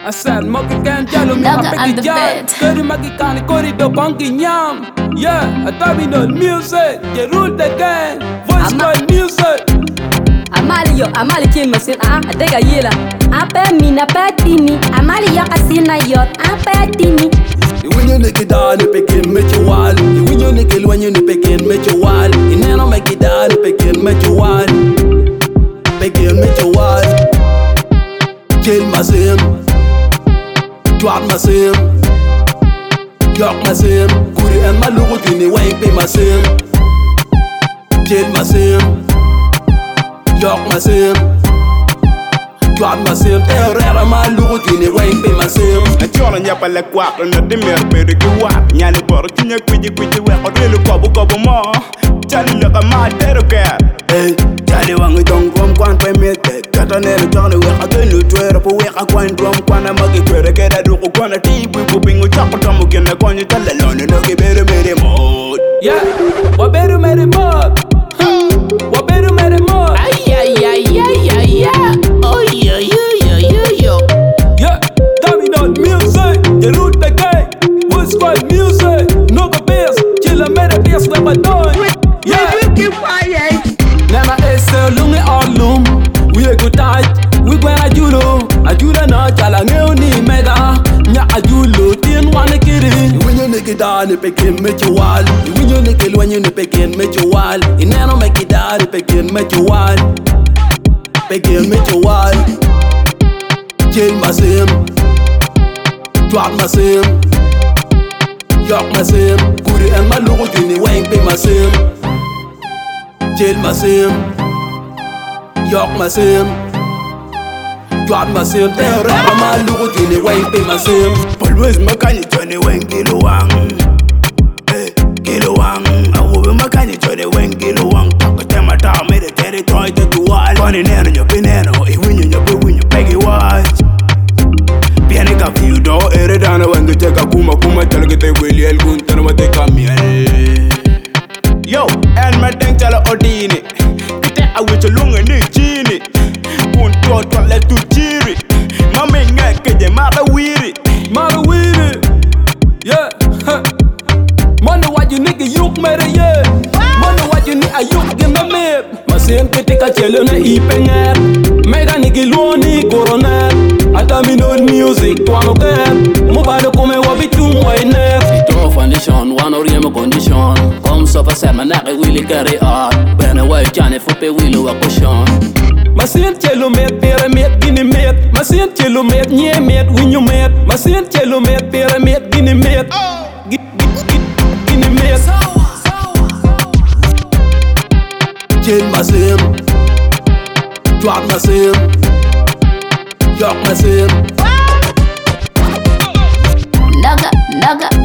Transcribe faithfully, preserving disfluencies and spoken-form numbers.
I said, Moki can tell him Naga and the bed. Curry Maki can corry the bunky yam. Yeah, I thought we know music. You rule the game. Voice Ama- by music. Amali yo, amali kin masin ah, adega yela. Ape mi na pe tini, amali yo kasina yot, ape tini. You win your nigga down, you pick in make you wild. You win your nigga when you pick in make you wild. You never make it down, you pick in make you wild. Pick in make you wild. Kill my sim, drop my sim, drop my sim. Kuri and my look in the way, pay my sim. Kill my sim, drop my sim. Drop my sim, tell rare my look in the way, pay my sim. I told on Yapa like walk on the dimmer, baby, go walk. Yanni Borg, you know, quitty quitty, where I really cobble cobble more. Tell you look at my dead cat. Hey, Charlie Wang don't come quan pay me. Cut on every Johnny where I can do twelve up away. I can't drum quan a muggy credit get a do quan a tea. We will bring a chocolate tom again. I can't tell the loan and okay, better made him out. Yeah, what better made him up? What better made him up? Ay, ay, ay, ay, ay, ay. Oh, yo, yo, yo, yo, yo. Yeah, Tommy not music. You root the game. What's called music? No go best. Chill a made a best never done. Yeah. Nana ese lungi alum, we a good tight. We go na julo, a julo na chala ngeuni mega. Nya a julo tin wana kiri. When you nigga down, you pick him make you wild. When you nigga when you pick him make you wild. You never make it down, you pick him make you wild. Pick him make you wild. Kill my sim, drop my sim, drop my sim. Kuri and my look in the way, pay my sim. Kill my sim, york my sim, drop my sim, tell rap my look in the way, pay my sim. Always my kind of Johnny when kilo wang. Eh, kilo wang. I will be my kind of Johnny when kilo wang. Talk a time at all, made a territory to do all. Funny nano, your pinano, if when you pay when you pay it watch. Pianica feel do, Eredana when you take a kuma kuma, tell you they will yell, good, tell them they come here. Yo, and my dang tell Odini. Kite a witch along a new genie. Won't talk to let to cheery. Mamma ngake de mara weary. Mara weary, yeah. Money what you nigga you made it, yeah. Money what you need a you give me map. My sim kite ka chelo na ipenger. Mega nigga luoni coroner. Atami no music to ano get. Mobile come wabi tu way nef. Ito foundation, one or yema condition. Come so fast, man, I will carry on. When I work, Johnny for pay will work cushion. Masin chelo met pyramid gini met. Masin chelo met nye met winyo met. Masin chelo met pyramid gini met. Gini met. Kill my sim, drop my sim, york my sim. Naga, naga.